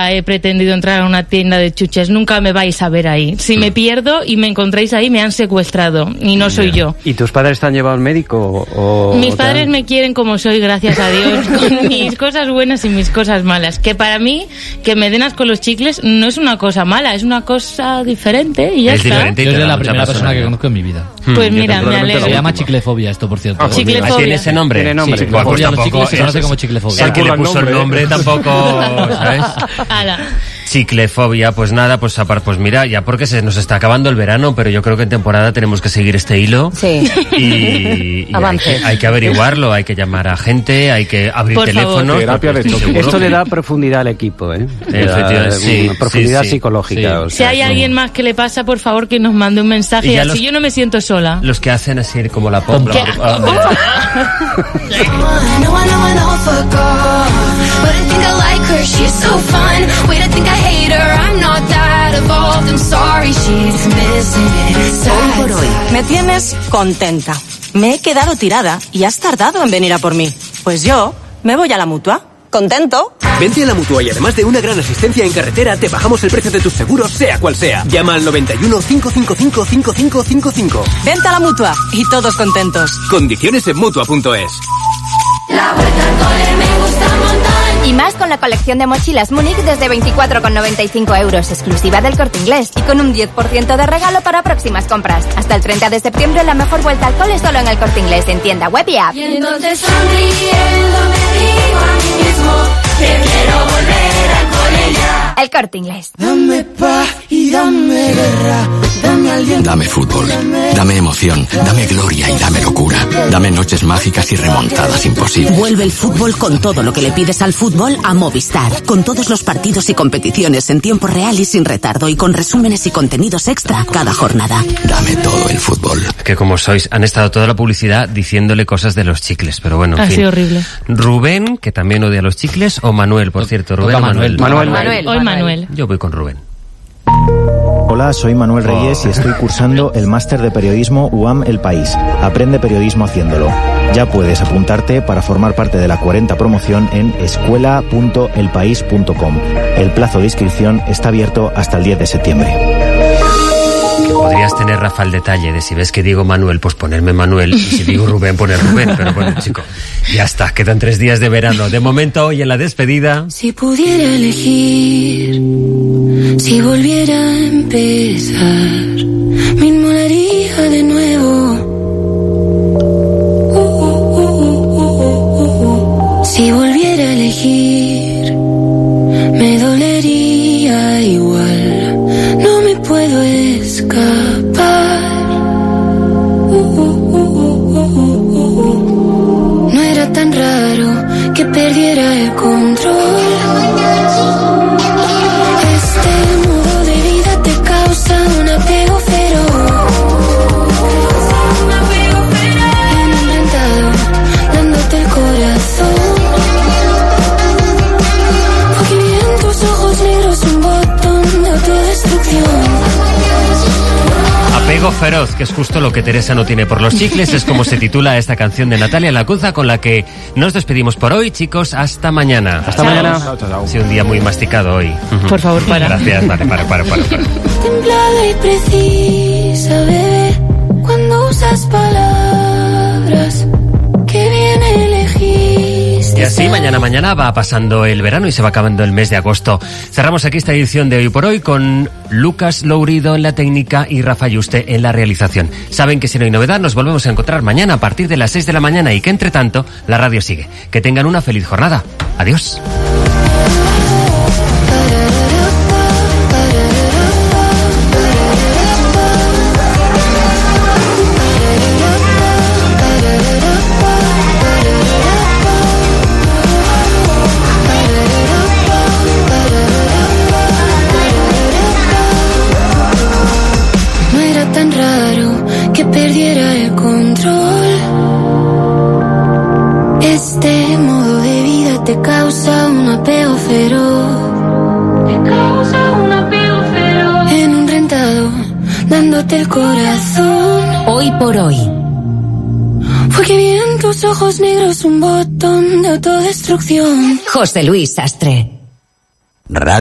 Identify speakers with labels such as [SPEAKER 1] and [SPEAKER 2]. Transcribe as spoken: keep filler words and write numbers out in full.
[SPEAKER 1] nunca he pretendido entrar a una tienda de chuches, nunca me vais a ver ahí. Si mm. me pierdo y me encontráis ahí, me han secuestrado y no soy yo.
[SPEAKER 2] ¿Y tus padres te han llevado al médico? O,
[SPEAKER 1] mis
[SPEAKER 2] o
[SPEAKER 1] padres
[SPEAKER 2] tal?
[SPEAKER 1] me quieren como soy, gracias a Dios, con mis cosas buenas y mis cosas malas. Que para mí, que me den asco los chicles no es una cosa mala, es una cosa diferente y ya
[SPEAKER 3] es
[SPEAKER 1] está.
[SPEAKER 3] Diferente y
[SPEAKER 4] yo soy la primera persona que conozco en mi vida.
[SPEAKER 1] Pues mira, me alegro.
[SPEAKER 4] Se llama chiclefobia esto, por cierto.
[SPEAKER 3] Ah,
[SPEAKER 1] chiclefobia.
[SPEAKER 3] ¿Tiene ese nombre?
[SPEAKER 4] Tiene nombre. Sí, chiclefobia, los chicles se conoce como chiclefobia.
[SPEAKER 3] El que le puso el nombre tampoco, ¿sabes?
[SPEAKER 1] Ala.
[SPEAKER 3] Chiclefobia, pues nada, pues aparte, pues mira, ya porque se nos está acabando el verano, pero yo creo que en temporada tenemos que seguir este hilo.
[SPEAKER 5] Sí.
[SPEAKER 3] Y, y hay, que, hay que averiguarlo, hay que llamar a gente, hay que abrir
[SPEAKER 1] Por
[SPEAKER 3] teléfonos.
[SPEAKER 2] Terapia de choque. Esto le da profundidad al equipo, ¿eh?
[SPEAKER 3] Efectivamente, sí.
[SPEAKER 2] Profundidad
[SPEAKER 3] sí, sí.
[SPEAKER 2] psicológica.
[SPEAKER 3] Sí.
[SPEAKER 2] O sea,
[SPEAKER 1] si hay
[SPEAKER 2] sí.
[SPEAKER 1] alguien más que le pasa, por favor, que nos mande un mensaje. Y así los, yo no me siento sola.
[SPEAKER 3] Los que hacen así como la pop.
[SPEAKER 5] Hoy por hoy me tienes contenta. Me he quedado tirada y has tardado en venir a por mí. Pues yo me voy a la Mutua. ¿Contento?
[SPEAKER 6] Vente a la Mutua y además de una gran asistencia en carretera, te bajamos el precio de tus seguros, sea cual sea. Llama al noventa y uno, cinco cinco cinco, cinco cinco cinco cinco.
[SPEAKER 5] Vente a la Mutua y todos contentos.
[SPEAKER 6] Condiciones en Mutua punto es.
[SPEAKER 7] La vuelta al cole me gusta un montón. Y más con la colección de mochilas Múnich desde veinticuatro con noventa y cinco euros, exclusiva del Corte Inglés, y con un diez por ciento de regalo para próximas compras. Hasta el treinta de septiembre la mejor vuelta al cole solo en el Corte Inglés, en tienda web y app.
[SPEAKER 8] Y entonces sonriendo me digo a mí mismo que quiero volver al cole ya.
[SPEAKER 7] El Corte Inglés.
[SPEAKER 8] Dame paz y dame guerra, dame aliento.
[SPEAKER 9] Dame fútbol, dame emoción, dame gloria y dame locura. Dame noches mágicas y remontadas imposibles.
[SPEAKER 10] Vuelve el fútbol con todo lo que le pides al fútbol a Movistar. Con todos los partidos y competiciones en tiempo real y sin retardo, y con resúmenes y contenidos extra cada jornada.
[SPEAKER 9] Dame todo el fútbol.
[SPEAKER 3] Que como sois, han estado toda la publicidad diciéndole cosas de los chicles, pero bueno, en
[SPEAKER 1] ha
[SPEAKER 3] fin.
[SPEAKER 1] sido horrible.
[SPEAKER 3] Rubén, que también odia los chicles, o Manuel, por cierto. Rubén o Manuel.
[SPEAKER 2] Manuel.
[SPEAKER 1] Manuel. Hoy Manuel.
[SPEAKER 3] Yo voy con Rubén.
[SPEAKER 11] Hola, soy Manuel Reyes y estoy cursando el máster de periodismo U A M El País. Aprende periodismo haciéndolo. Ya puedes apuntarte para formar parte de la cuarenta promoción en escuela punto el país punto com. El plazo de inscripción está abierto hasta el diez de septiembre.
[SPEAKER 3] Podrías tener, Rafa, el detalle de si ves que digo Manuel, pues ponerme Manuel, y si digo Rubén, poner Rubén. Pero bueno, chico, ya está, quedan tres días de verano. De momento, hoy en la despedida...
[SPEAKER 8] Si pudiera elegir, si volviera a empezar, me inmolaría de nuevo. Uh, uh, uh, uh, uh, uh. Si volviera a elegir, me dolería igual. No me puedo escapar. Uh, uh, uh, uh, uh, uh. No era tan raro que perdiera el control. Este modo de vida te causa un apego feroz. Un apego feroz. Enrentado, dándote el corazón. Porque vi en tus ojos negros un botón de autodestrucción.
[SPEAKER 3] Apego feroz, que es justo lo que Teresa no tiene por los chicles, es como se titula esta canción de Natalia Lacunza, con la que nos despedimos por hoy, chicos. Hasta mañana.
[SPEAKER 2] Hasta
[SPEAKER 1] Chao.
[SPEAKER 2] mañana.
[SPEAKER 3] Ha sido un día muy masticado hoy.
[SPEAKER 1] Por favor, para.
[SPEAKER 3] Gracias, vale, para, para, para, para.
[SPEAKER 8] Templada y precisa, bebé, cuando usas palabras que bien elegiste.
[SPEAKER 3] Y así, mañana, mañana va pasando el verano y se va acabando el mes de agosto. Cerramos aquí esta edición de Hoy por Hoy con Lucas Lourido en la técnica y Rafa Yuste en la realización. Saben que si no hay novedad, nos volvemos a encontrar mañana a partir de las seis de la mañana y que, entre tanto, la radio sigue. Que tengan una feliz jornada. Adiós.
[SPEAKER 8] Perdiera el control. Este modo de vida te causa un apego feroz. Te causa un apego feroz. En un rentado, dándote el corazón.
[SPEAKER 10] Hoy por hoy.
[SPEAKER 8] Fue que vi en tus ojos negros un botón de autodestrucción.
[SPEAKER 10] José Luis Sastre.